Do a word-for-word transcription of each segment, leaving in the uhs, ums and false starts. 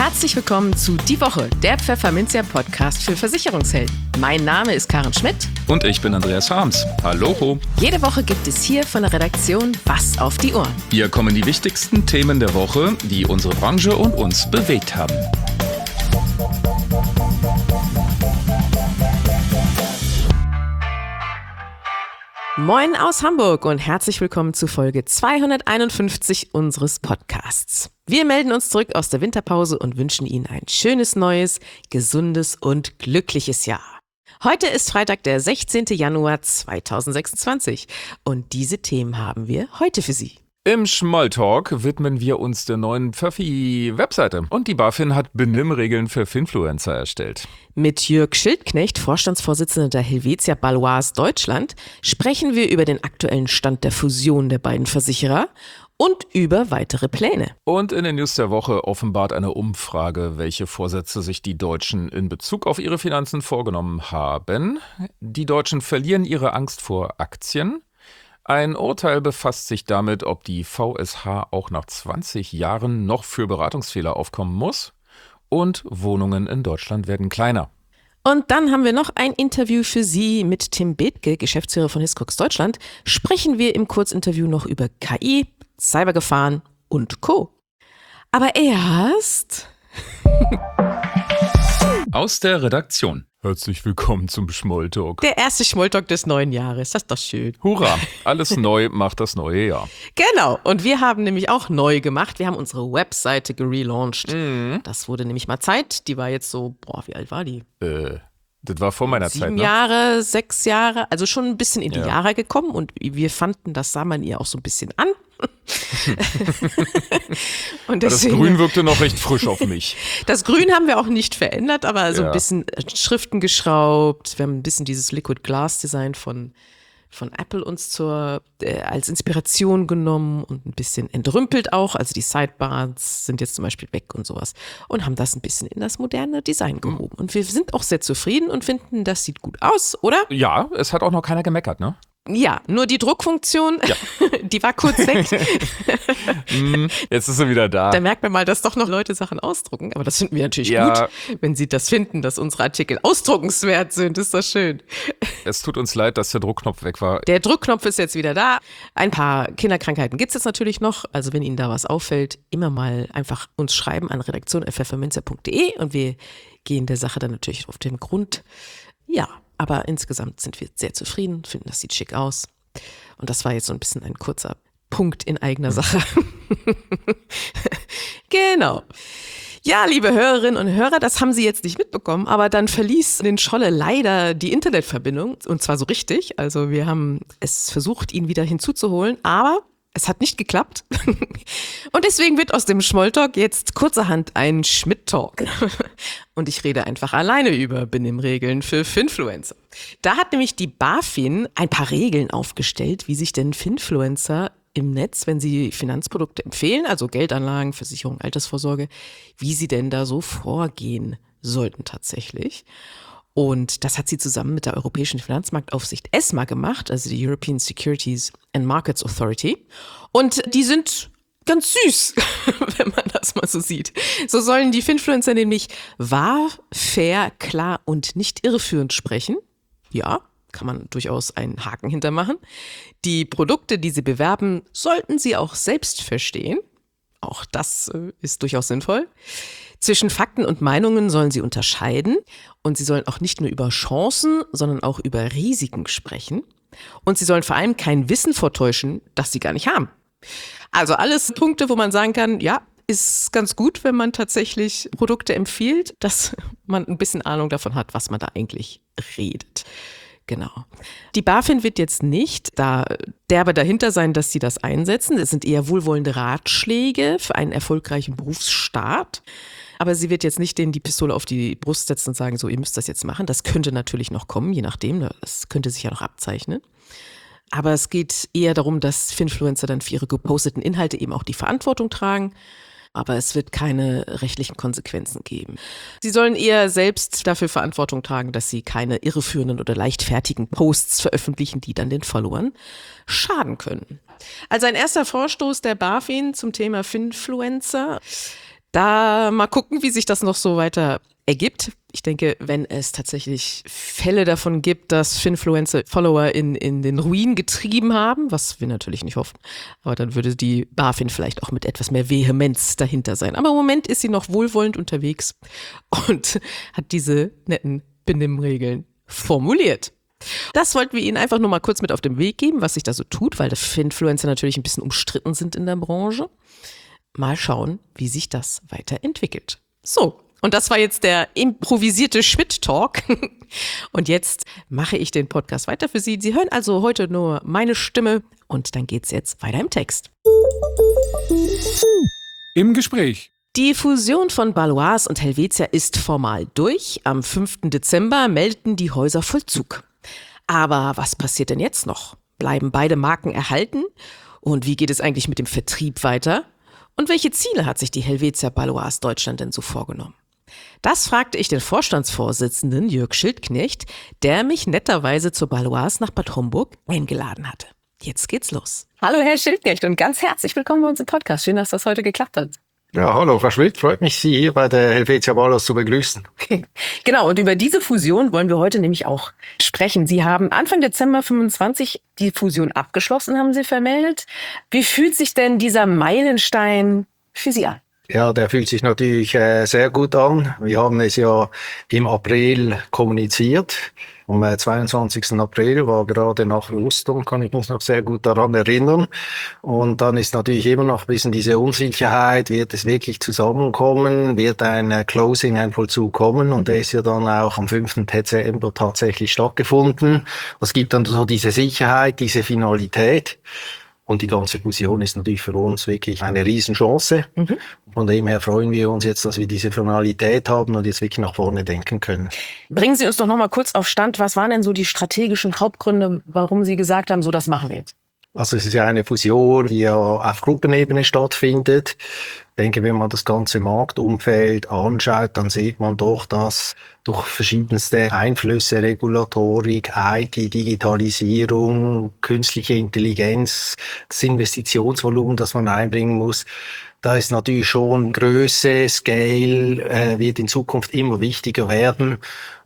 Herzlich willkommen zu Die Woche, der Pfefferminzia-Podcast für Versicherungshelden. Mein Name ist Karen Schmidt. Und ich bin Andreas Harms. Hallo. Jede Woche gibt es hier von der Redaktion was auf die Ohren. Hier kommen die wichtigsten Themen der Woche, die unsere Branche und uns bewegt haben. Moin aus Hamburg und herzlich willkommen zu Folge zweihunderteinundfünfzig unseres Podcasts. Wir melden uns zurück aus der Winterpause und wünschen Ihnen ein schönes, neues, gesundes und glückliches Jahr. Heute ist Freitag, der sechzehnten Januar zweitausendsechsundzwanzig und diese Themen haben wir heute für Sie. Im Smalltalk widmen wir uns der neuen Pfeffi-Webseite und die BaFin hat Benimmregeln für Finfluencer erstellt. Mit Jörg Schildknecht, Vorstandsvorsitzender der Helvetia Baloise Deutschland, sprechen wir über den aktuellen Stand der Fusion der beiden Versicherer und über weitere Pläne. Und in den News der Woche offenbart eine Umfrage, welche Vorsätze sich die Deutschen in Bezug auf ihre Finanzen vorgenommen haben. Die Deutschen verlieren ihre Angst vor Aktien. Ein Urteil befasst sich damit, ob die V S H auch nach zwanzig Jahren noch für Beratungsfehler aufkommen muss. Und Wohnungen in Deutschland werden kleiner. Und dann haben wir noch ein Interview für Sie mit Tim Bethke, Geschäftsführer von Hiscox Deutschland. Sprechen wir im Kurzinterview noch über K I, Cybergefahren und Co. Aber erst... Aus der Redaktion. Herzlich willkommen zum Smalltalk. Der erste Smalltalk des neuen Jahres, das ist doch schön. Hurra, alles neu macht das neue Jahr. Genau, und wir haben nämlich auch neu gemacht. Wir haben unsere Webseite gelauncht. Mhm. Das wurde nämlich mal Zeit. Die war jetzt so, boah, wie alt war die? Äh, das war vor meiner Sieben Zeit, ne? Jahre, sechs Jahre, also schon ein bisschen in die Ja. Jahre gekommen. Und wir fanden, das sah man ihr auch so ein bisschen an. Und Das deswegen, Grün wirkte noch recht frisch auf mich. das Grün haben wir auch nicht verändert, aber so Ja. ein bisschen Schriften geschraubt. Wir haben ein bisschen dieses Liquid Glass Design von, von Apple uns zur, äh, als Inspiration genommen und ein bisschen entrümpelt auch. Also die Sidebars sind jetzt zum Beispiel weg und sowas. Und haben das ein bisschen in das moderne Design gehoben. Und wir sind auch sehr zufrieden und finden, das sieht gut aus, oder? Ja, es hat auch noch keiner gemeckert, ne? Ja, nur die Druckfunktion, Ja. die war kurz weg. Mm, jetzt ist sie wieder da. Da merkt man mal, dass doch noch Leute Sachen ausdrucken. Aber das finden wir natürlich Ja. gut, wenn sie das finden, dass unsere Artikel ausdruckenswert sind. Ist das schön. Es tut uns leid, dass der Druckknopf weg war. Der Druckknopf ist jetzt wieder da. Ein paar Kinderkrankheiten gibt es jetzt natürlich noch. Also wenn Ihnen da was auffällt, immer mal einfach uns schreiben an redaktion punkt pfefferminzia punkt de und wir gehen der Sache dann natürlich auf den Grund. Ja, aber insgesamt sind wir sehr zufrieden, finden, das sieht schick aus. Und das war jetzt so ein bisschen ein kurzer Punkt in eigener Sache. Genau. Ja, liebe Hörerinnen und Hörer, das haben Sie jetzt nicht mitbekommen, aber dann verließ den Scholle leider die Internetverbindung und zwar so richtig. Also wir haben es versucht, ihn wieder hinzuzuholen, aber es hat nicht geklappt. Und deswegen wird aus dem Smalltalk jetzt kurzerhand ein Schmidt-Talk. Und ich rede einfach alleine über Benimmregeln für Finfluencer. Da hat nämlich die BaFin ein paar Regeln aufgestellt, wie sich denn Finfluencer im Netz, wenn sie Finanzprodukte empfehlen, also Geldanlagen, Versicherung, Altersvorsorge, wie sie denn da so vorgehen sollten tatsächlich. Und das hat sie zusammen mit der Europäischen Finanzmarktaufsicht ESMA gemacht, also die European Securities and Markets Authority. Und die sind ganz süß, wenn man das mal so sieht. So sollen die Finfluencer nämlich wahr, fair, klar und nicht irreführend sprechen. Ja, kann man durchaus einen Haken hintermachen. Die Produkte, die sie bewerben, sollten sie auch selbst verstehen. Auch das äh, ist durchaus sinnvoll. Zwischen Fakten und Meinungen sollen sie unterscheiden und sie sollen auch nicht nur über Chancen, sondern auch über Risiken sprechen. Und sie sollen vor allem kein Wissen vortäuschen, das sie gar nicht haben. Also alles Punkte, wo man sagen kann, ja, ist ganz gut, wenn man tatsächlich Produkte empfiehlt, dass man ein bisschen Ahnung davon hat, was man da eigentlich redet. Genau. Die BaFin wird jetzt nicht da derbe dahinter sein, dass sie das einsetzen. Es sind eher wohlwollende Ratschläge für einen erfolgreichen Berufsstart. Aber sie wird jetzt nicht denen die Pistole auf die Brust setzen und sagen, so, ihr müsst das jetzt machen. Das könnte natürlich noch kommen, je nachdem. Das könnte sich ja noch abzeichnen. Aber es geht eher darum, dass Finfluencer dann für ihre geposteten Inhalte eben auch die Verantwortung tragen. Aber es wird keine rechtlichen Konsequenzen geben. Sie sollen eher selbst dafür Verantwortung tragen, dass sie keine irreführenden oder leichtfertigen Posts veröffentlichen, die dann den Followern schaden können. Also ein erster Vorstoß der BaFin zum Thema Finfluencer. Da mal gucken, wie sich das noch so weiter ergibt. Ich denke, wenn es tatsächlich Fälle davon gibt, dass Finfluencer Follower in, in den Ruin getrieben haben, was wir natürlich nicht hoffen, aber dann würde die BaFin vielleicht auch mit etwas mehr Vehemenz dahinter sein. Aber im Moment ist sie noch wohlwollend unterwegs und hat diese netten Benimmregeln formuliert. Das wollten wir Ihnen einfach nur mal kurz mit auf den Weg geben, was sich da so tut, weil Finfluencer natürlich ein bisschen umstritten sind in der Branche. Mal schauen, wie sich das weiterentwickelt. So, und das war jetzt der improvisierte Schmidt-Talk. Und jetzt mache ich den Podcast weiter für Sie. Sie hören also heute nur meine Stimme und dann geht's jetzt weiter im Text. Im Gespräch. Die Fusion von Baloise und Helvetia ist formal durch. Am fünften Dezember meldeten die Häuser Vollzug. Aber was passiert denn jetzt noch? Bleiben beide Marken erhalten? Und wie geht es eigentlich mit dem Vertrieb weiter? Und welche Ziele hat sich die Helvetia Baloise Deutschland denn so vorgenommen? Das fragte ich den Vorstandsvorsitzenden Jörg Schildknecht, der mich netterweise zur Baloise nach Bad Homburg eingeladen hatte. Jetzt geht's los. Hallo Herr Schildknecht und ganz herzlich willkommen bei uns im Podcast. Schön, dass das heute geklappt hat. Ja, hallo Frau Schmidt, freut mich, Sie hier bei der Helvetia Baloise zu begrüßen. Genau, und über diese Fusion wollen wir heute nämlich auch sprechen. Sie haben Anfang Dezember fünfundzwanzig die Fusion abgeschlossen, haben Sie vermeldet. Wie fühlt sich denn dieser Meilenstein für Sie an? Ja, der fühlt sich natürlich äh, sehr gut an. Wir haben es ja im April kommuniziert. Am äh, zweiundzwanzigsten April war gerade nach Ostern, kann ich mich noch sehr gut daran erinnern. Und dann ist natürlich immer noch ein bisschen diese Unsicherheit, wird es wirklich zusammenkommen, wird ein äh, Closing, ein Vollzug kommen? Und der ist ja dann auch am fünften Dezember tatsächlich stattgefunden. Es gibt dann so diese Sicherheit, diese Finalität. Und die ganze Fusion ist natürlich für uns wirklich eine Riesenchance. Mhm. Von dem her freuen wir uns jetzt, dass wir diese Finalität haben und jetzt wirklich nach vorne denken können. Bringen Sie uns doch noch mal kurz auf Stand. Was waren denn so die strategischen Hauptgründe, warum Sie gesagt haben, so das machen wir jetzt? Also es ist ja eine Fusion, die ja auf Gruppenebene stattfindet. Ich denke, wenn man das ganze Marktumfeld anschaut, dann sieht man doch, dass durch verschiedenste Einflüsse, Regulatorik, I T, Digitalisierung, künstliche Intelligenz, das Investitionsvolumen, das man einbringen muss, da ist natürlich schon Größe, Scale, äh, wird in Zukunft immer wichtiger werden.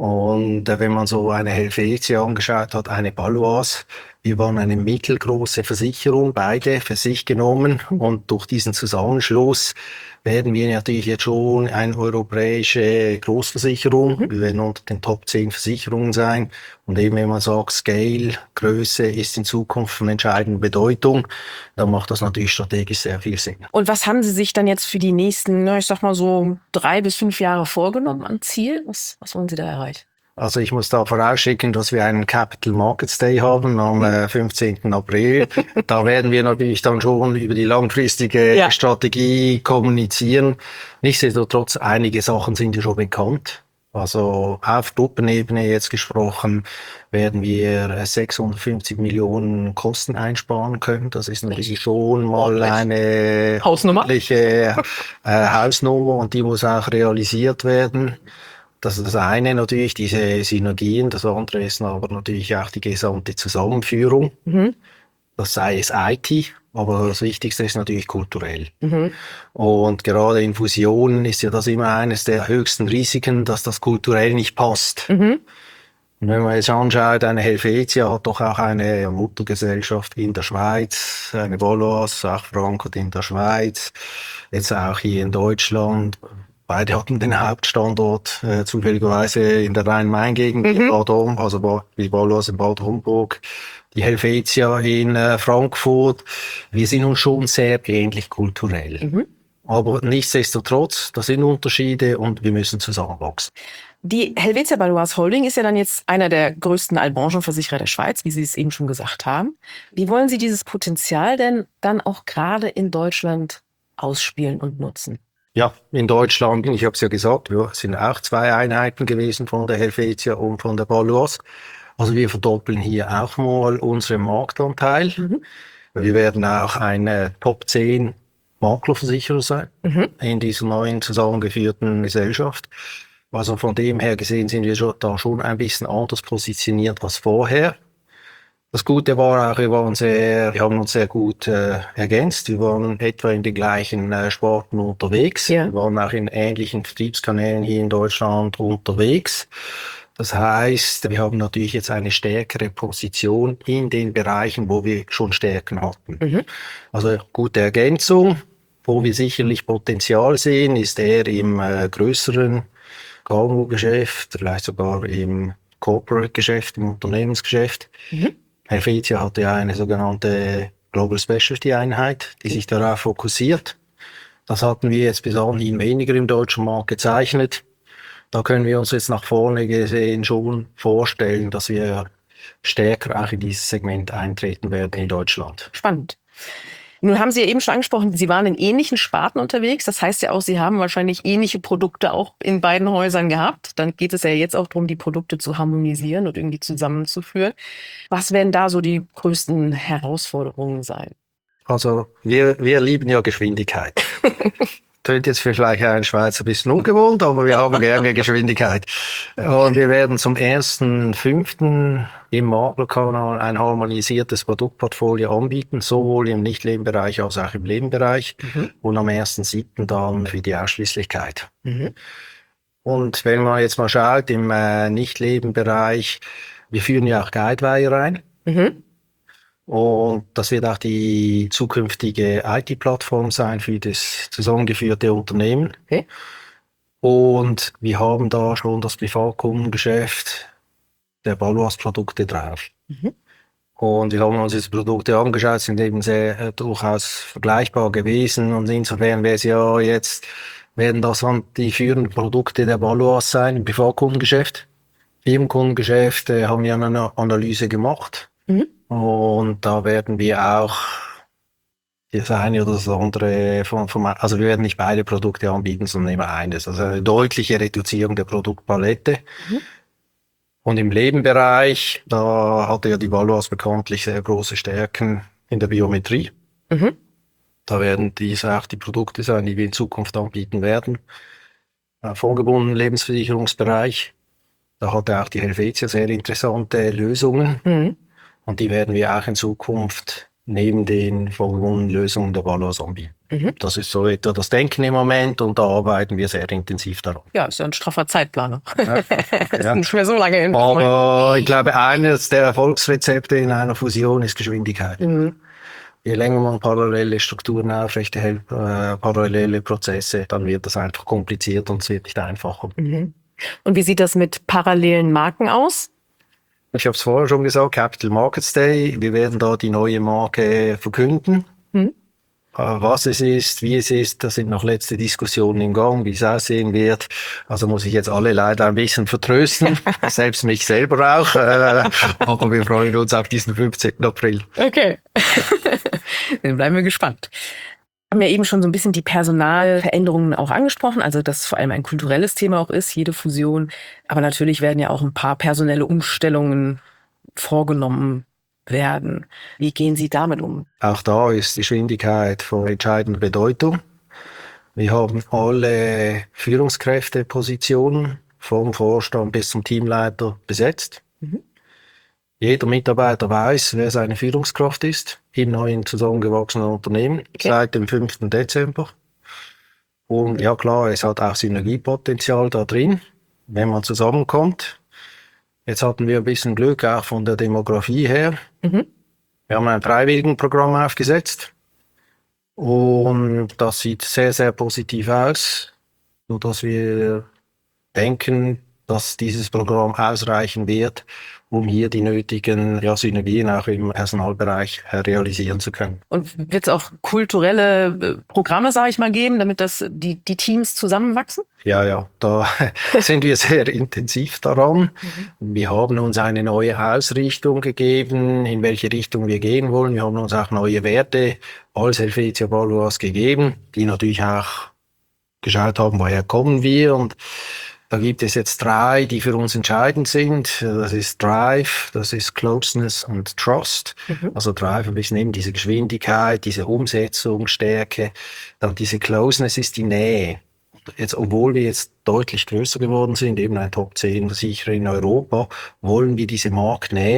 Und äh, wenn man so eine Helvetia angeschaut hat, eine Baloise, wir waren eine mittelgroße Versicherung, beide für sich genommen. Und durch diesen Zusammenschluss werden wir natürlich jetzt schon eine europäische Großversicherung. Mhm. Wir werden unter den Top zehn Versicherungen sein. Und eben, wenn man sagt, Scale, Größe ist in Zukunft von entscheidender Bedeutung, dann macht das natürlich strategisch sehr viel Sinn. Und was haben Sie sich dann jetzt für die nächsten, ich sag mal so, drei bis fünf Jahre vorgenommen an Ziel? Was, was wollen Sie da erreichen? Also ich muss da vorausschicken, dass wir einen Capital Markets Day haben am äh, fünfzehnten April. Da werden wir natürlich dann schon über die langfristige ja. Strategie kommunizieren. Nichtsdestotrotz, einige Sachen sind ja schon bekannt. Also auf Gruppenebene jetzt gesprochen, werden wir sechshundertfünfzig Millionen Kosten einsparen können. Das ist natürlich schon mal eine Hausnummer. Äh, Hausnummer und die muss auch realisiert werden. Das ist das eine natürlich, diese Synergien. Das andere ist aber natürlich auch die gesamte Zusammenführung. Mhm. Das sei es I T, aber das Wichtigste ist natürlich kulturell. Mhm. Und gerade in Fusionen ist ja das immer eines der höchsten Risiken, dass das kulturell nicht passt. Mhm. Und wenn man jetzt anschaut, eine Helvetia hat doch auch eine Muttergesellschaft in der Schweiz, eine Baloise, auch verankert in der Schweiz, jetzt auch hier in Deutschland. Beide hatten den Hauptstandort äh, zufälligerweise in der Rhein-Main-Gegend, mhm. in Bad Homburg, also die Baloise in Bad Homburg, die Helvetia in äh, Frankfurt. Wir sind uns schon sehr ähnlich kulturell. Mhm. Aber nichtsdestotrotz, das sind Unterschiede und wir müssen zusammenwachsen. Die Helvetia Baloise Holding ist ja dann jetzt einer der größten Allbranchenversicherer der Schweiz, wie Sie es eben schon gesagt haben. Wie wollen Sie dieses Potenzial denn dann auch gerade in Deutschland ausspielen und nutzen? Ja, in Deutschland, ich habe es ja gesagt, wir sind auch zwei Einheiten gewesen von der Helvetia und von der Baloise. Also wir verdoppeln hier auch mal unseren Marktanteil. Mhm. Wir werden auch eine Top zehn Maklerversicherer sein mhm. in dieser neuen zusammengeführten Gesellschaft. Also von dem her gesehen sind wir schon, da schon ein bisschen anders positioniert als vorher. Das Gute war auch, wir waren sehr, wir haben uns sehr gut äh, ergänzt. Wir waren etwa in den gleichen äh, Sporten unterwegs. Ja. Wir waren auch in ähnlichen Vertriebskanälen hier in Deutschland unterwegs. Das heißt, wir haben natürlich jetzt eine stärkere Position in den Bereichen, wo wir schon Stärken hatten. Mhm. Also gute Ergänzung. Wo wir sicherlich Potenzial sehen, ist eher im äh, größeren K M U-Geschäft, vielleicht sogar im Corporate-Geschäft, im Unternehmensgeschäft. Mhm. Helvetia hatte ja eine sogenannte Global Specialty Einheit, die sich darauf fokussiert. Das hatten wir jetzt bis anhin weniger im deutschen Markt gezeichnet. Da können wir uns jetzt nach vorne gesehen schon vorstellen, dass wir stärker auch in dieses Segment eintreten werden in Deutschland. Spannend. Nun haben Sie ja eben schon angesprochen, Sie waren in ähnlichen Sparten unterwegs. Das heißt ja auch, Sie haben wahrscheinlich ähnliche Produkte auch in beiden Häusern gehabt. Dann geht es ja jetzt auch darum, die Produkte zu harmonisieren und irgendwie zusammenzuführen. Was werden da so die größten Herausforderungen sein? Also wir, wir lieben ja Geschwindigkeit. Tönt jetzt vielleicht ein Schweizer ein bisschen ungewohnt, aber wir haben gerne Geschwindigkeit. Und wir werden zum ersten fünften im Maklerkanal ein harmonisiertes Produktportfolio anbieten, sowohl im Nicht-Leben-Bereich als auch im Leben-Bereich. Mhm. Und am ersten siebten dann für die Ausschließlichkeit. Mhm. Und wenn man jetzt mal schaut, im äh, Nicht-Leben-Bereich, wir führen ja auch Guidewire rein. Mhm. Und das wird auch die zukünftige I T-Plattform sein für das zusammengeführte Unternehmen. Okay. Und wir haben da schon das Privatkundengeschäft der Baloise-Produkte drauf. Mhm. Und wir haben uns diese Produkte angeschaut, sind eben sehr äh, durchaus vergleichbar gewesen. Und insofern wäre es ja jetzt, werden das dann die führenden Produkte der Baloise sein im Privatkundengeschäft. Firmenkundengeschäft äh, haben wir eine Analyse gemacht. Mhm. Und da werden wir auch das eine oder das andere von, von, also wir werden nicht beide Produkte anbieten, sondern immer eines. Also eine deutliche Reduzierung der Produktpalette. Mhm. Und im Lebenbereich, da hatte ja die Baloise bekanntlich sehr große Stärken in der Biometrie. Mhm. Da werden dies auch die Produkte sein, die wir in Zukunft anbieten werden. Äh, vorgebundenen Lebensversicherungsbereich, da hatte auch die Helvetia sehr interessante Lösungen. Mhm. Und die werden wir auch in Zukunft neben den vorgebundenen Lösungen der Baloise anbieten. Mhm. Das ist so etwa das Denken im Moment und da arbeiten wir sehr intensiv daran. Ja, ist ja ein straffer Zeitplaner. Ja, ist ja. nicht mehr so lange hin. Aber ich glaube, eines der Erfolgsrezepte in einer Fusion ist Geschwindigkeit. Mhm. Je länger man parallele Strukturen aufrechterhält, äh, parallele Prozesse, dann wird das einfach kompliziert und es wird nicht einfacher. Mhm. Und wie sieht das mit parallelen Marken aus? Ich habe es vorher schon gesagt, Capital Markets Day. Wir werden da die neue Marke verkünden. Hm. Was es ist, wie es ist, das sind noch letzte Diskussionen im Gang, wie es aussehen wird. Also muss ich jetzt alle leider ein bisschen vertrösten, selbst mich selber auch. Aber wir freuen uns auf diesen fünfzehnten April. Okay, dann bleiben wir gespannt. Wir haben ja eben schon so ein bisschen die Personalveränderungen auch angesprochen, also dass vor allem ein kulturelles Thema auch ist, jede Fusion. Aber natürlich werden ja auch ein paar personelle Umstellungen vorgenommen werden. Wie gehen Sie damit um? Auch da ist die Geschwindigkeit von entscheidender Bedeutung. Wir haben alle Führungskräftepositionen vom Vorstand bis zum Teamleiter besetzt. Mhm. Jeder Mitarbeiter weiß, wer seine Führungskraft ist im neuen zusammengewachsenen Unternehmen okay. seit dem fünften Dezember. Und ja klar, es hat auch Synergiepotenzial da drin, wenn man zusammenkommt. Jetzt hatten wir ein bisschen Glück auch von der Demografie her. Mhm. Wir haben ein Freiwilligenprogramm aufgesetzt und das sieht sehr, sehr positiv aus, sodass wir denken, dass dieses Programm ausreichen wird, um hier die nötigen ja, Synergien auch im Personalbereich äh, realisieren zu können. Und wird es auch kulturelle Programme, sage ich mal, geben, damit das die, die Teams zusammenwachsen? Ja, ja, da sind wir sehr intensiv daran. Mhm. Wir haben uns eine neue Ausrichtung gegeben, in welche Richtung wir gehen wollen. Wir haben uns auch neue Werte als Helvetia Baloise gegeben, die natürlich auch geschaut haben, woher kommen wir. Und da gibt es jetzt drei, die für uns entscheidend sind. Das ist Drive, das ist Closeness und Trust. Mhm. Also Drive ein bisschen eben diese Geschwindigkeit, diese Umsetzung, Stärke. Dann diese Closeness ist die Nähe. Jetzt, obwohl wir jetzt deutlich größer geworden sind, eben ein Top zehn Versicherer in Europa, wollen wir diese Marktnähe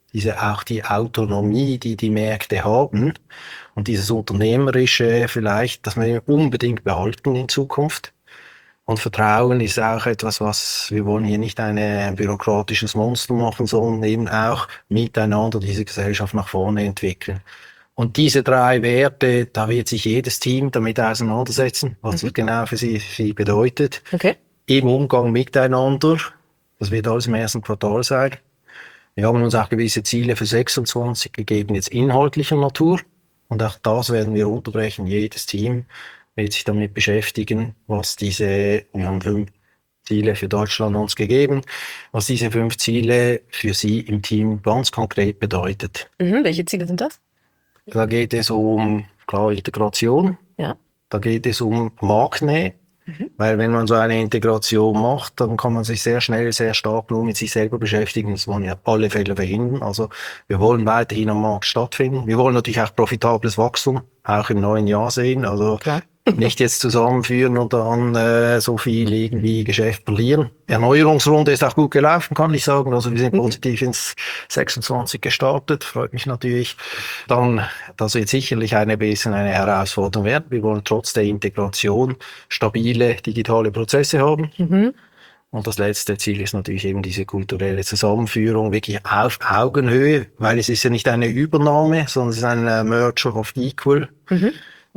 diese auch die Autonomie, die die Märkte haben und dieses Unternehmerische vielleicht, das wir unbedingt behalten in Zukunft. Und Vertrauen ist auch etwas, was wir wollen hier nicht ein bürokratisches Monster machen, sondern eben auch miteinander diese Gesellschaft nach vorne entwickeln. Und diese drei Werte, da wird sich jedes Team damit auseinandersetzen, was das genau für sie, für sie bedeutet. Okay. Im Umgang miteinander, das wird alles im ersten Quartal sein. Wir haben uns auch gewisse Ziele für sechsundzwanzig gegeben, jetzt inhaltlicher Natur. Und auch das werden wir unterbrechen. Jedes Team wird sich damit beschäftigen, was diese, wir haben fünf Ziele für Deutschland uns gegeben, was diese fünf Ziele für Sie im Team ganz konkret bedeutet. Mhm, welche Ziele sind das? Da geht es um, klar, Integration. Ja. Da geht es um Marktnähe. Mhm. Weil wenn man so eine Integration macht, dann kann man sich sehr schnell, sehr stark nur mit sich selber beschäftigen. Das wollen wir auf alle Fälle verhindern. Also wir wollen weiterhin am Markt stattfinden. Wir wollen natürlich auch profitables Wachstum, auch im neuen Jahr sehen. Also Klar. Nicht jetzt zusammenführen und dann äh, so viel irgendwie Geschäft verlieren. Die Erneuerungsrunde ist auch gut gelaufen, kann ich sagen. Also wir sind positiv ins sechsundzwanzig gestartet, freut mich natürlich. Dann, das wird sicherlich eine bisschen eine Herausforderung werden. Wir wollen trotz der Integration stabile digitale Prozesse haben. Mhm. Und das letzte Ziel ist natürlich eben diese kulturelle Zusammenführung, wirklich auf Augenhöhe, weil es ist ja nicht eine Übernahme, sondern es ist ein äh, Merger of Equal. Mhm.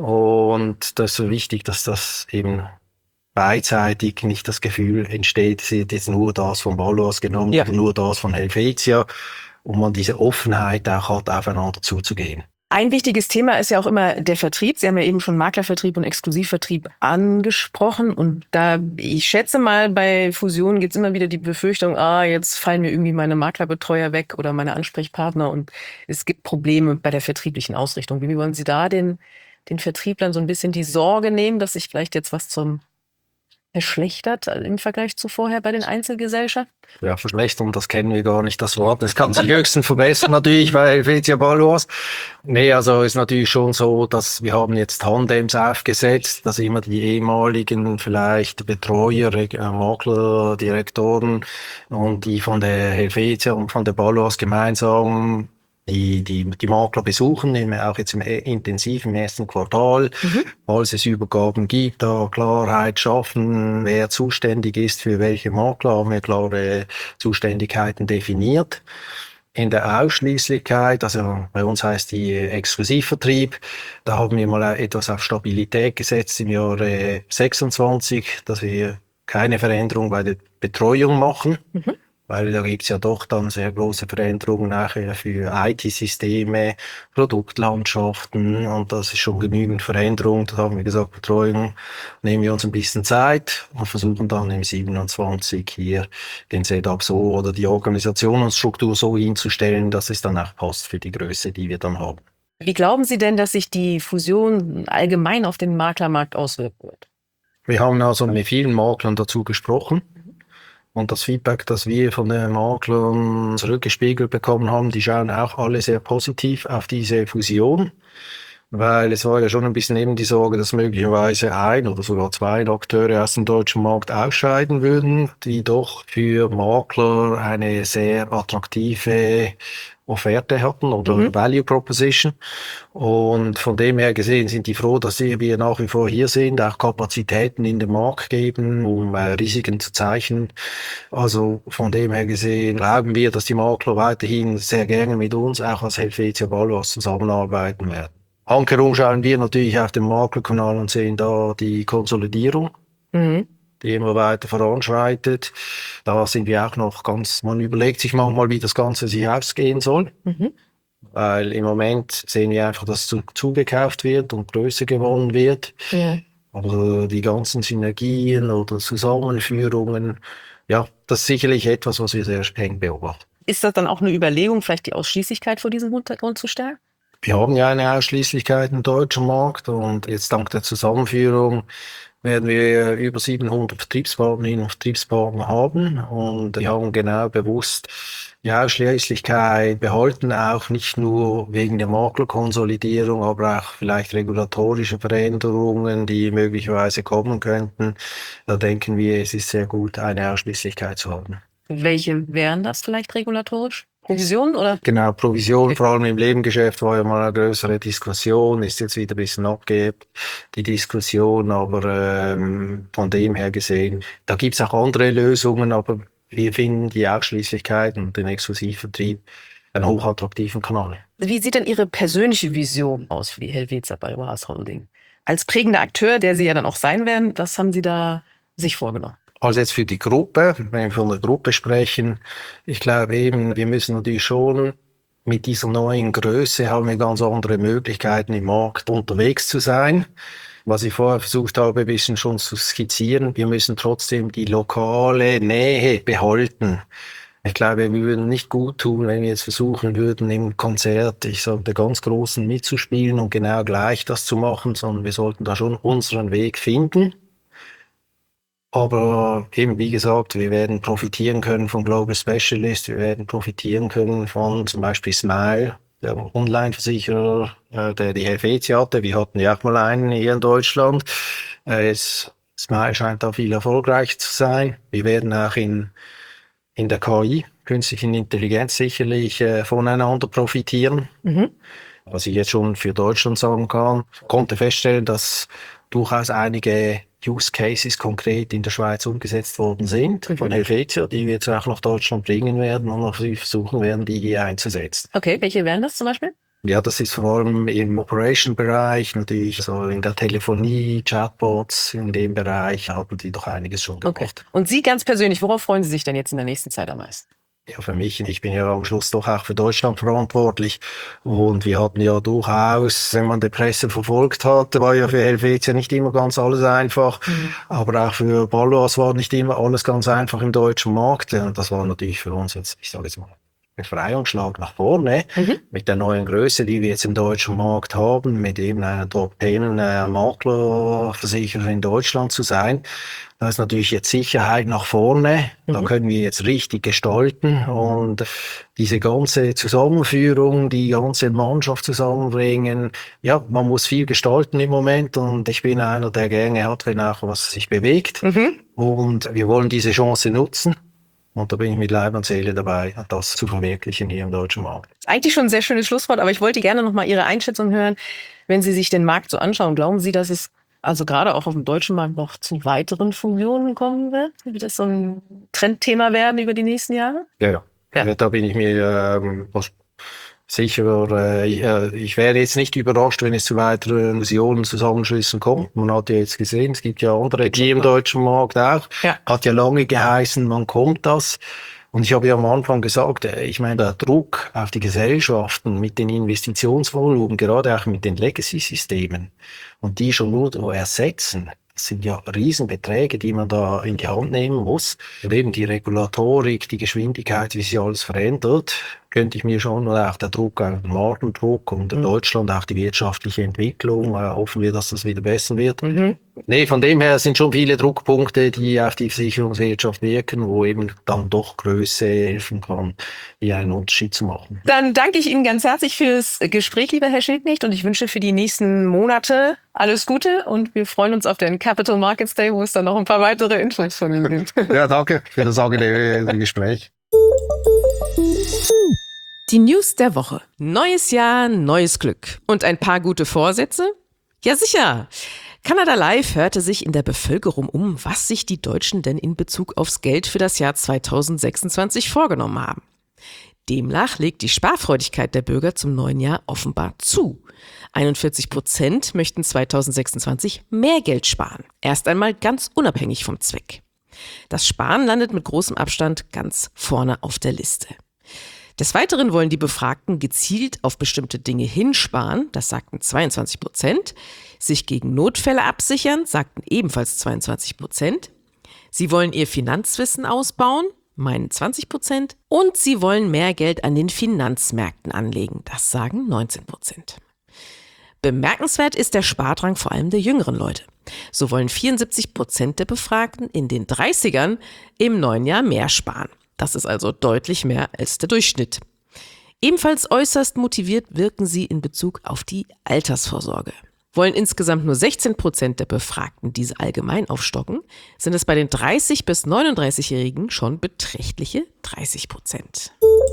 Und das ist so wichtig, dass das eben beidseitig nicht das Gefühl entsteht, sie hat jetzt nur das von Baloise genommen Ja. oder nur das von Helvetia, und man diese Offenheit auch hat, aufeinander zuzugehen. Ein wichtiges Thema ist ja auch immer der Vertrieb. Sie haben ja eben schon Maklervertrieb und Exklusivvertrieb angesprochen. Und da, ich schätze mal, bei Fusionen gibt es immer wieder die Befürchtung, ah, jetzt fallen mir irgendwie meine Maklerbetreuer weg oder meine Ansprechpartner und es gibt Probleme bei der vertrieblichen Ausrichtung. Wie wollen Sie da den, den Vertrieblern so ein bisschen die Sorge nehmen, dass sich vielleicht jetzt was zum verschlechtert im Vergleich zu vorher bei den Einzelgesellschaften? Ja, verschlechtern, das kennen wir gar nicht, das Wort. Das kann sich höchstens verbessern natürlich bei Helvetia Baloise. Nee, also ist natürlich schon so, dass wir haben jetzt Tandems aufgesetzt, dass immer die ehemaligen vielleicht Betreuer, äh, Makler, Direktoren und die von der Helvetia und von der Baloise gemeinsam die, die, die Makler besuchen, nehmen wir auch jetzt im intensiven ersten Quartal, mhm. falls es Übergaben gibt, da Klarheit schaffen, wer zuständig ist für welche Makler, haben wir klare Zuständigkeiten definiert. In der Ausschließlichkeit, also bei uns heißt die Exklusivvertrieb, da haben wir mal etwas auf Stabilität gesetzt im Jahre sechsundzwanzig, dass wir keine Veränderung bei der Betreuung machen. Mhm. Weil da gibt's ja doch dann sehr große Veränderungen nachher für I T-Systeme, Produktlandschaften, und das ist schon genügend Veränderung. Da haben wir gesagt, Betreuung nehmen wir uns ein bisschen Zeit und versuchen dann im siebenundzwanzig hier den Setup so oder die Organisationsstruktur so hinzustellen, dass es dann auch passt für die Größe, die wir dann haben. Wie glauben Sie denn, dass sich die Fusion allgemein auf den Maklermarkt auswirken wird? Wir haben also mit vielen Maklern dazu gesprochen. Und das Feedback, das wir von den Maklern zurückgespiegelt bekommen haben, die schauen auch alle sehr positiv auf diese Fusion. Weil es war ja schon ein bisschen eben die Sorge, dass möglicherweise ein oder sogar zwei Akteure aus dem deutschen Markt ausscheiden würden, die doch für Makler eine sehr attraktive Offerte hatten oder mhm. Value Proposition. Und von dem her gesehen sind die froh, dass wir nach wie vor hier sind, auch Kapazitäten in den Markt geben, um äh, Risiken zu zeichnen. Also von dem her gesehen glauben wir, dass die Makler weiterhin sehr gerne mit uns, auch als Helvetia Baloise, zusammenarbeiten werden. Ankerum schauen wir natürlich auf den Maklerkanal und sehen da die Konsolidierung. Mhm. die immer weiter voranschreitet. Da sind wir auch noch ganz, man überlegt sich manchmal, wie das Ganze sich ausgehen soll. Mhm. Weil im Moment sehen wir einfach, dass zu, zugekauft wird und Größe gewonnen wird. Ja. Also die ganzen Synergien oder Zusammenführungen, ja, das ist sicherlich etwas, was wir sehr eng beobachten. Ist das dann auch eine Überlegung, vielleicht die Ausschließlichkeit vor diesem Hintergrund zu stärken? Wir haben ja eine Ausschließlichkeit im deutschen Markt und jetzt dank der Zusammenführung werden wir über siebenhundert Vertriebspartnerinnen und Vertriebspartner haben und die haben genau bewusst die Ausschließlichkeit behalten, auch nicht nur wegen der Maklerkonsolidierung, aber auch vielleicht regulatorische Veränderungen, die möglicherweise kommen könnten. Da denken wir, es ist sehr gut, eine Ausschließlichkeit zu haben. Welche wären das vielleicht regulatorisch? Provision oder? Genau, Provision, vor allem im Nebengeschäft war ja mal eine größere Diskussion, ist jetzt wieder ein bisschen abgehebt, die Diskussion, aber ähm, von dem her gesehen, da gibt's auch andere Lösungen, aber wir finden die Ausschließlichkeit und den Exklusivvertrieb einen hochattraktiven Kanal. Wie sieht denn Ihre persönliche Vision aus für die Helvetia Biogas Holding? Als prägender Akteur, der Sie ja dann auch sein werden, was haben Sie da sich vorgenommen? Also jetzt für die Gruppe, wenn wir von der Gruppe sprechen, ich glaube eben, wir müssen natürlich schon mit dieser neuen Größe haben wir ganz andere Möglichkeiten im Markt unterwegs zu sein. Was ich vorher versucht habe, ein bisschen schon zu skizzieren, wir müssen trotzdem die lokale Nähe behalten. Ich glaube, wir würden nicht gut tun, wenn wir jetzt versuchen würden, im Konzert, ich sage, der ganz Großen mitzuspielen und genau gleich das zu machen, sondern wir sollten da schon unseren Weg finden. Aber eben, wie gesagt, wir werden profitieren können von Global Specialist, wir werden profitieren können von zum Beispiel Smile, der Online-Versicherer, äh, der die Helvetia hatte. Wir hatten ja auch mal einen hier in Deutschland. Äh, jetzt, Smile scheint da viel erfolgreicher zu sein. Wir werden auch in, in der K I, künstlichen Intelligenz, sicherlich äh, voneinander profitieren. Mhm. Was ich jetzt schon für Deutschland sagen kann, konnte feststellen, dass durchaus einige Use Cases konkret in der Schweiz umgesetzt worden sind, mhm. von Helvetia, die wir jetzt auch nach Deutschland bringen werden und noch versuchen werden, die hier einzusetzen. Okay, welche wären das zum Beispiel? Ja, das ist vor allem im Operation-Bereich, natürlich so in der Telefonie, Chatbots, in dem Bereich haben die doch einiges schon gemacht. Okay. Und Sie ganz persönlich, worauf freuen Sie sich denn jetzt in der nächsten Zeit am meisten? Ja, für mich, ich bin ja am Schluss doch auch für Deutschland verantwortlich und wir hatten ja durchaus, wenn man die Presse verfolgt hat, war ja für Helvetia nicht immer ganz alles einfach, mhm. aber auch für Baloise war nicht immer alles ganz einfach im deutschen Markt und das war natürlich für uns jetzt, ich sage jetzt mal, Befreiungsschlag nach vorne, mhm. mit der neuen Größe, die wir jetzt im deutschen Markt haben, mit eben einer Top-Zehn äh, Maklerversicherer in Deutschland zu sein. Da ist natürlich jetzt Sicherheit nach vorne. Mhm. Da können wir jetzt richtig gestalten und diese ganze Zusammenführung, die ganze Mannschaft zusammenbringen. Ja, man muss viel gestalten im Moment und ich bin einer, der gerne hat, wenn auch was sich bewegt. Mhm. Und wir wollen diese Chance nutzen. Und da bin ich mit Leib und Seele dabei, das zu verwirklichen hier im deutschen Markt. Das ist eigentlich schon ein sehr schönes Schlusswort, aber ich wollte gerne noch mal Ihre Einschätzung hören. Wenn Sie sich den Markt so anschauen, glauben Sie, dass es also gerade auch auf dem deutschen Markt noch zu weiteren Fusionen kommen wird? Wird das so ein Trendthema werden über die nächsten Jahre? Ja, ja. ja. Da bin ich mir ähm, sicher. Äh, ich, äh, ich wäre jetzt nicht überrascht, wenn es zu weiteren Fusionen, Zusammenschlüssen kommt. Man hat ja jetzt gesehen, es gibt ja andere, die im deutschen Markt auch. Ja. Hat ja lange geheißen, man kommt das. Und ich habe ja am Anfang gesagt, ich meine, der Druck auf die Gesellschaften mit den Investitionsvolumen, gerade auch mit den Legacy-Systemen und die schon nur ersetzen, das sind ja Riesenbeträge, die man da in die Hand nehmen muss. Und eben die Regulatorik, die Geschwindigkeit, wie sich alles verändert, könnte ich mir schon, oder auch der Druck, auch den Marktdruck und in mhm. Deutschland auch die wirtschaftliche Entwicklung, äh, hoffen wir, dass das wieder besser wird. Mhm. Nee, von dem her sind schon viele Druckpunkte, die auf die Versicherungswirtschaft wirken, wo eben dann doch Größe helfen kann, hier einen Unterschied zu machen. Dann danke ich Ihnen ganz herzlich fürs Gespräch, lieber Herr Schildknecht, und ich wünsche für die nächsten Monate alles Gute und wir freuen uns auf den Capital Markets Day, wo es dann noch ein paar weitere Infos von Ihnen gibt. Ja, danke für das angenehme Gespräch. Die News der Woche. Neues Jahr, neues Glück. Und ein paar gute Vorsätze? Ja, sicher. Kanada Live hörte sich in der Bevölkerung um, was sich die Deutschen denn in Bezug aufs Geld für das Jahr zweitausendsechsundzwanzig vorgenommen haben. Demnach legt die Sparfreudigkeit der Bürger zum neuen Jahr offenbar zu. einundvierzig Prozent möchten zweitausendsechsundzwanzig mehr Geld sparen. Erst einmal ganz unabhängig vom Zweck. Das Sparen landet mit großem Abstand ganz vorne auf der Liste. Des Weiteren wollen die Befragten gezielt auf bestimmte Dinge hinsparen, das sagten zweiundzwanzig Prozent, sich gegen Notfälle absichern, sagten ebenfalls zweiundzwanzig Prozent, sie wollen ihr Finanzwissen ausbauen, meinen zwanzig Prozent, und sie wollen mehr Geld an den Finanzmärkten anlegen, das sagen neunzehn Prozent. Bemerkenswert ist der Spardrang vor allem der jüngeren Leute. So wollen vierundsiebzig Prozent der Befragten in den dreißigern im neuen Jahr mehr sparen. Das ist also deutlich mehr als der Durchschnitt. Ebenfalls äußerst motiviert wirken sie in Bezug auf die Altersvorsorge. Wollen insgesamt nur sechzehn Prozent der Befragten diese allgemein aufstocken, sind es bei den dreißig- bis neununddreißigjährigen schon beträchtliche dreißig Prozent.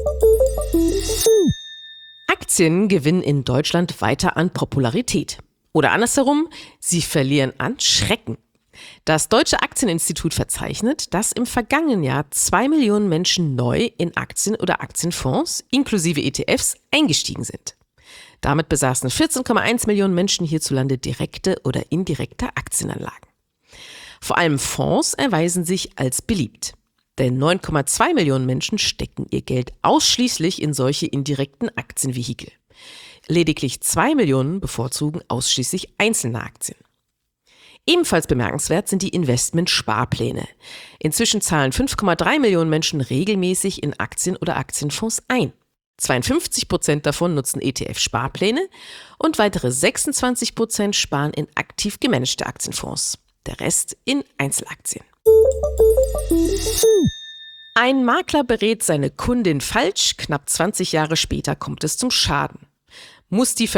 Aktien gewinnen in Deutschland weiter an Popularität. Oder andersherum, sie verlieren an Schrecken. Das Deutsche Aktieninstitut verzeichnet, dass im vergangenen Jahr zwei Millionen Menschen neu in Aktien oder Aktienfonds inklusive E T Fs eingestiegen sind. Damit besaßen vierzehn Komma eins Millionen Menschen hierzulande direkte oder indirekte Aktienanlagen. Vor allem Fonds erweisen sich als beliebt. Denn neun Komma zwei Millionen Menschen stecken ihr Geld ausschließlich in solche indirekten Aktienvehikel. Lediglich zwei Millionen bevorzugen ausschließlich einzelne Aktien. Ebenfalls bemerkenswert sind die Investmentsparpläne. Inzwischen zahlen fünf Komma drei Millionen Menschen regelmäßig in Aktien oder Aktienfonds ein. zweiundfünfzig Prozent davon nutzen E T F-Sparpläne und weitere sechsundzwanzig Prozent sparen in aktiv gemanagte Aktienfonds. Der Rest in Einzelaktien. Ein Makler berät seine Kundin falsch, knapp zwanzig Jahre später kommt es zum Schaden. Muss die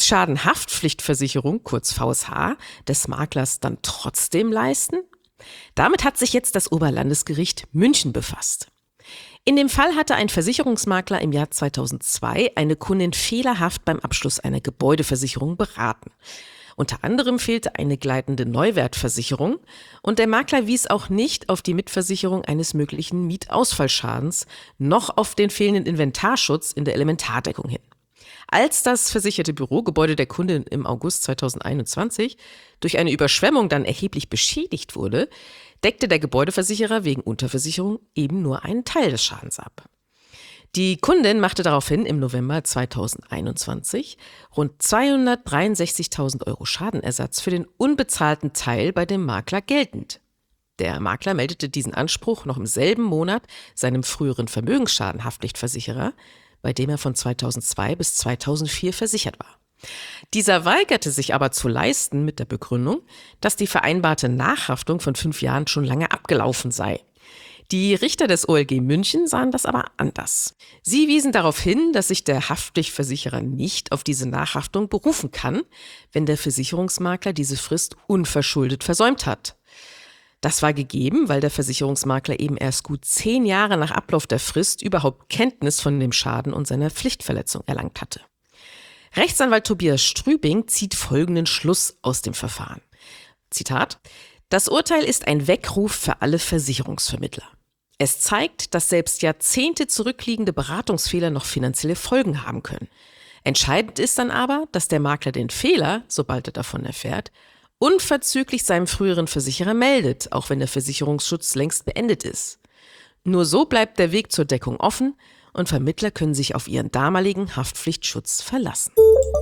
Vermögensschadenhaftpflichtversicherung, kurz V S H, des Maklers dann trotzdem leisten? Damit hat sich jetzt das Oberlandesgericht München befasst. In dem Fall hatte ein Versicherungsmakler im Jahr zweitausendzwei eine Kundin fehlerhaft beim Abschluss einer Gebäudeversicherung beraten. Unter anderem fehlte eine gleitende Neuwertversicherung und der Makler wies auch nicht auf die Mitversicherung eines möglichen Mietausfallschadens noch auf den fehlenden Inventarschutz in der Elementardeckung hin. Als das versicherte Bürogebäude der Kundin im August zweitausendeinundzwanzig durch eine Überschwemmung dann erheblich beschädigt wurde, deckte der Gebäudeversicherer wegen Unterversicherung eben nur einen Teil des Schadens ab. Die Kundin machte daraufhin im November zweitausendeinundzwanzig rund zweihundertdreiundsechzigtausend Euro Schadenersatz für den unbezahlten Teil bei dem Makler geltend. Der Makler meldete diesen Anspruch noch im selben Monat seinem früheren Vermögensschadenhaftpflichtversicherer, bei dem er von zweitausendzwei bis zweitausendvier versichert war. Dieser weigerte sich aber zu leisten mit der Begründung, dass die vereinbarte Nachhaftung von fünf Jahren schon lange abgelaufen sei. Die Richter des O L G München sahen das aber anders. Sie wiesen darauf hin, dass sich der Haftpflichtversicherer nicht auf diese Nachhaftung berufen kann, wenn der Versicherungsmakler diese Frist unverschuldet versäumt hat. Das war gegeben, weil der Versicherungsmakler eben erst gut zehn Jahre nach Ablauf der Frist überhaupt Kenntnis von dem Schaden und seiner Pflichtverletzung erlangt hatte. Rechtsanwalt Tobias Strübing zieht folgenden Schluss aus dem Verfahren. Zitat: Das Urteil ist ein Weckruf für alle Versicherungsvermittler. Es zeigt, dass selbst Jahrzehnte zurückliegende Beratungsfehler noch finanzielle Folgen haben können. Entscheidend ist dann aber, dass der Makler den Fehler, sobald er davon erfährt, unverzüglich seinem früheren Versicherer meldet, auch wenn der Versicherungsschutz längst beendet ist. Nur so bleibt der Weg zur Deckung offen und Vermittler können sich auf ihren damaligen Haftpflichtschutz verlassen.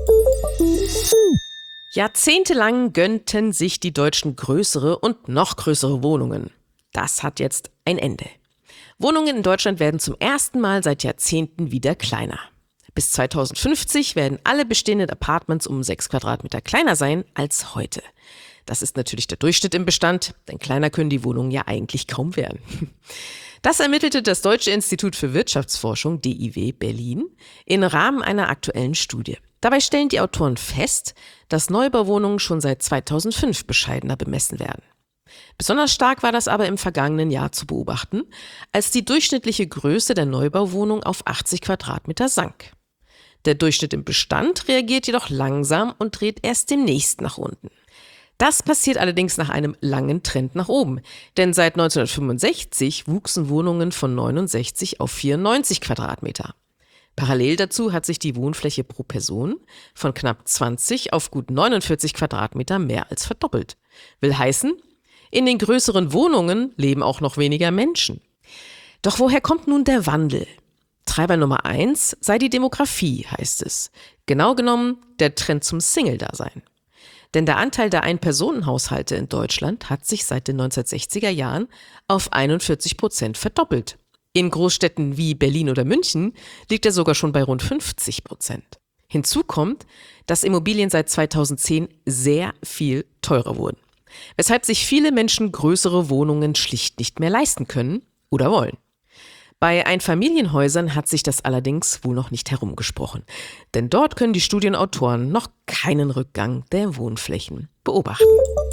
Jahrzehntelang gönnten sich die Deutschen größere und noch größere Wohnungen. Das hat jetzt ein Ende. Wohnungen in Deutschland werden zum ersten Mal seit Jahrzehnten wieder kleiner. Bis zweitausendfünfzig werden alle bestehenden Apartments um sechs Quadratmeter kleiner sein als heute. Das ist natürlich der Durchschnitt im Bestand, denn kleiner können die Wohnungen ja eigentlich kaum werden. Das ermittelte das Deutsche Institut für Wirtschaftsforschung, D I W Berlin, im Rahmen einer aktuellen Studie. Dabei stellen die Autoren fest, dass Neubauwohnungen schon seit zweitausendfünf bescheidener bemessen werden. Besonders stark war das aber im vergangenen Jahr zu beobachten, als die durchschnittliche Größe der Neubauwohnung auf achtzig Quadratmeter sank. Der Durchschnitt im Bestand reagiert jedoch langsam und dreht erst demnächst nach unten. Das passiert allerdings nach einem langen Trend nach oben, denn seit neunzehnhundertfünfundsechzig wuchsen Wohnungen von neunundsechzig auf vierundneunzig Quadratmeter. Parallel dazu hat sich die Wohnfläche pro Person von knapp zwanzig auf gut neunundvierzig Quadratmeter mehr als verdoppelt. Will heißen, in den größeren Wohnungen leben auch noch weniger Menschen. Doch woher kommt nun der Wandel? Treiber Nummer eins sei die Demografie, heißt es. Genau genommen der Trend zum Single-Dasein. Denn der Anteil der Ein-Personen-Haushalte in Deutschland hat sich seit den neunzehnhundertsechziger Jahren auf einundvierzig Prozent verdoppelt. In Großstädten wie Berlin oder München liegt er sogar schon bei rund fünfzig Prozent. Hinzu kommt, dass Immobilien seit zweitausendzehn sehr viel teurer wurden, weshalb sich viele Menschen größere Wohnungen schlicht nicht mehr leisten können oder wollen. Bei Einfamilienhäusern hat sich das allerdings wohl noch nicht herumgesprochen. Denn dort können die Studienautoren noch keinen Rückgang der Wohnflächen beobachten.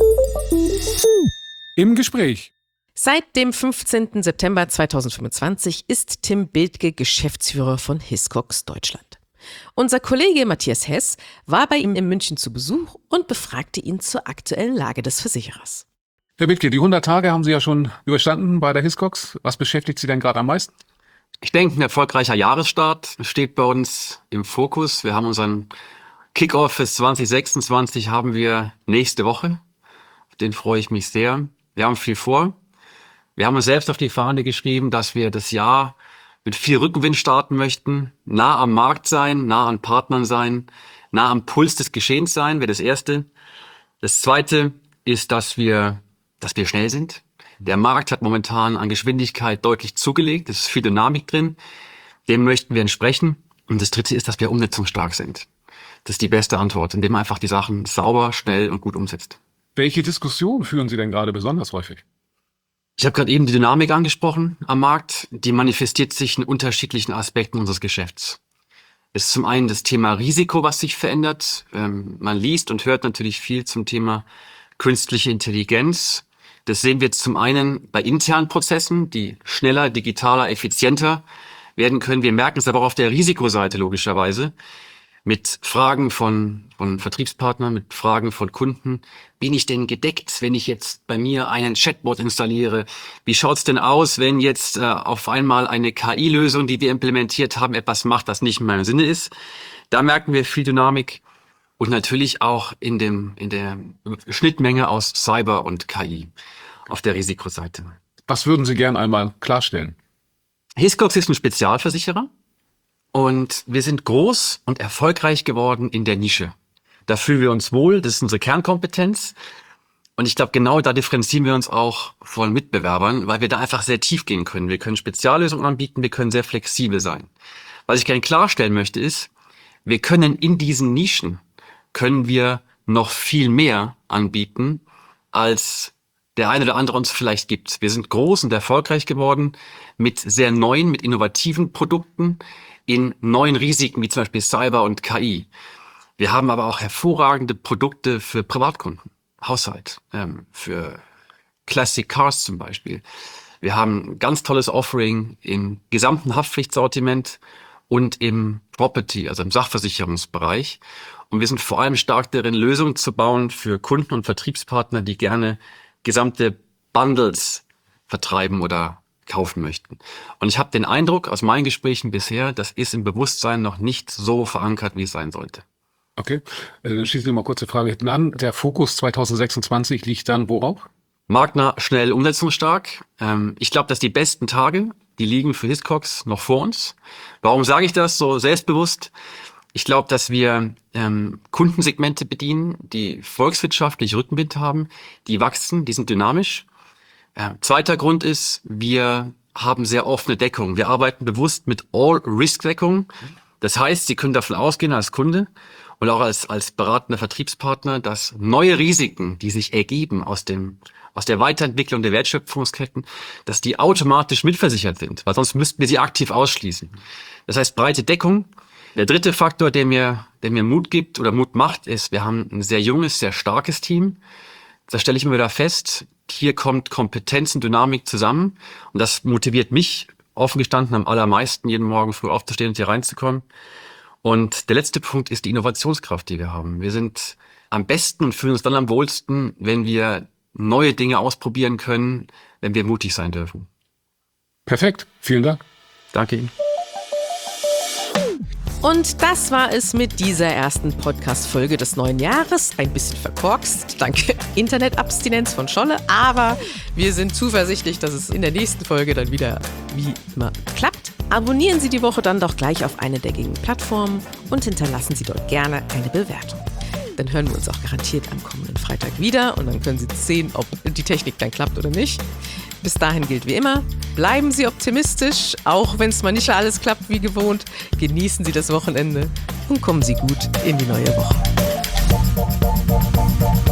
Im Gespräch. Seit dem fünfzehnten September zweitausendfünfundzwanzig ist Tim Bildke Geschäftsführer von Hiscox Deutschland. Unser Kollege Matthias Hess war bei ihm in München zu Besuch und befragte ihn zur aktuellen Lage des Versicherers. Herr Bildke, die hundert Tage haben Sie ja schon überstanden bei der Hiscox. Was beschäftigt Sie denn gerade am meisten? Ich denke, ein erfolgreicher Jahresstart steht bei uns im Fokus. Wir haben unseren Kickoff für zwanzig sechsundzwanzig haben wir nächste Woche. Auf den freue ich mich sehr. Wir haben viel vor. Wir haben uns selbst auf die Fahne geschrieben, dass wir das Jahr mit viel Rückenwind starten möchten, nah am Markt sein, nah an Partnern sein, nah am Puls des Geschehens sein, wäre das Erste. Das Zweite ist, dass wir dass wir schnell sind. Der Markt hat momentan an Geschwindigkeit deutlich zugelegt. Es ist viel Dynamik drin. Dem möchten wir entsprechen. Und das Dritte ist, dass wir umsetzungsstark sind. Das ist die beste Antwort, indem man einfach die Sachen sauber, schnell und gut umsetzt. Welche Diskussion führen Sie denn gerade besonders häufig? Ich habe gerade eben die Dynamik angesprochen am Markt. Die manifestiert sich in unterschiedlichen Aspekten unseres Geschäfts. Es ist zum einen das Thema Risiko, was sich verändert. Ähm, man liest und hört natürlich viel zum Thema künstliche Intelligenz. Das sehen wir zum einen bei internen Prozessen, die schneller, digitaler, effizienter werden können. Wir merken es aber auch auf der Risikoseite logischerweise mit Fragen von, von Vertriebspartnern, mit Fragen von Kunden. Bin ich denn gedeckt, wenn ich jetzt bei mir einen Chatbot installiere? Wie schaut's denn aus, wenn jetzt äh, auf einmal eine K I-Lösung, die wir implementiert haben, etwas macht, das nicht in meinem Sinne ist? Da merken wir viel Dynamik. Und natürlich auch in dem, in der Schnittmenge aus Cyber und K I auf der Risikoseite. Was würden Sie gern einmal klarstellen? Hiscox ist ein Spezialversicherer und wir sind groß und erfolgreich geworden in der Nische. Da fühlen wir uns wohl, das ist unsere Kernkompetenz. Und ich glaube, genau da differenzieren wir uns auch von Mitbewerbern, weil wir da einfach sehr tief gehen können. Wir können Speziallösungen anbieten, wir können sehr flexibel sein. Was ich gerne klarstellen möchte ist, wir können in diesen Nischen können wir noch viel mehr anbieten, als der eine oder andere uns vielleicht gibt. Wir sind groß und erfolgreich geworden mit sehr neuen, mit innovativen Produkten in neuen Risiken, wie zum Beispiel Cyber und K I. Wir haben aber auch hervorragende Produkte für Privatkunden, Haushalt, ähm, für Classic Cars zum Beispiel. Wir haben ein ganz tolles Offering im gesamten Haftpflichtsortiment und im Property, also im Sachversicherungsbereich. Und wir sind vor allem stark darin, Lösungen zu bauen für Kunden und Vertriebspartner, die gerne gesamte Bundles vertreiben oder kaufen möchten. Und ich habe den Eindruck aus meinen Gesprächen bisher, das ist im Bewusstsein noch nicht so verankert, wie es sein sollte. Okay, dann schließen wir mal kurze Frage hinten an. Der Fokus zwanzig sechsundzwanzig liegt dann worauf? Marktnah, schnell, umsetzungsstark. Ähm, ich glaube, dass die besten Tage, die liegen für Hiscox noch vor uns. Warum sage ich das so selbstbewusst? Ich glaube, dass wir ähm, Kundensegmente bedienen, die volkswirtschaftlich Rückenwind haben, die wachsen, die sind dynamisch. Äh, zweiter Grund ist, wir haben sehr offene Deckung. Wir arbeiten bewusst mit All-Risk-Deckung. Das heißt, Sie können davon ausgehen als Kunde und auch als, als beratender Vertriebspartner, dass neue Risiken, die sich ergeben aus dem aus der Weiterentwicklung der Wertschöpfungsketten, dass die automatisch mitversichert sind, weil sonst müssten wir sie aktiv ausschließen. Das heißt, breite Deckung. Der dritte Faktor, der mir, der mir Mut gibt oder Mut macht, ist, wir haben ein sehr junges, sehr starkes Team. Da stelle ich mir wieder fest, hier kommt Kompetenz und Dynamik zusammen. Und das motiviert mich, offen gestanden, am allermeisten, jeden Morgen früh aufzustehen und hier reinzukommen. Und der letzte Punkt ist die Innovationskraft, die wir haben. Wir sind am besten und fühlen uns dann am wohlsten, wenn wir neue Dinge ausprobieren können, wenn wir mutig sein dürfen. Perfekt, vielen Dank. Danke Ihnen. Und das war es mit dieser ersten Podcast-Folge des neuen Jahres. Ein bisschen verkorkst, dank Internetabstinenz von Scholle. Aber wir sind zuversichtlich, dass es in der nächsten Folge dann wieder wie immer klappt. Abonnieren Sie die Woche dann doch gleich auf eine der gängigen Plattformen und hinterlassen Sie dort gerne eine Bewertung. Dann hören wir uns auch garantiert am kommenden Freitag wieder und dann können Sie sehen, ob die Technik dann klappt oder nicht. Bis dahin gilt wie immer, bleiben Sie optimistisch, auch wenn es mal nicht alles klappt wie gewohnt. Genießen Sie das Wochenende und kommen Sie gut in die neue Woche.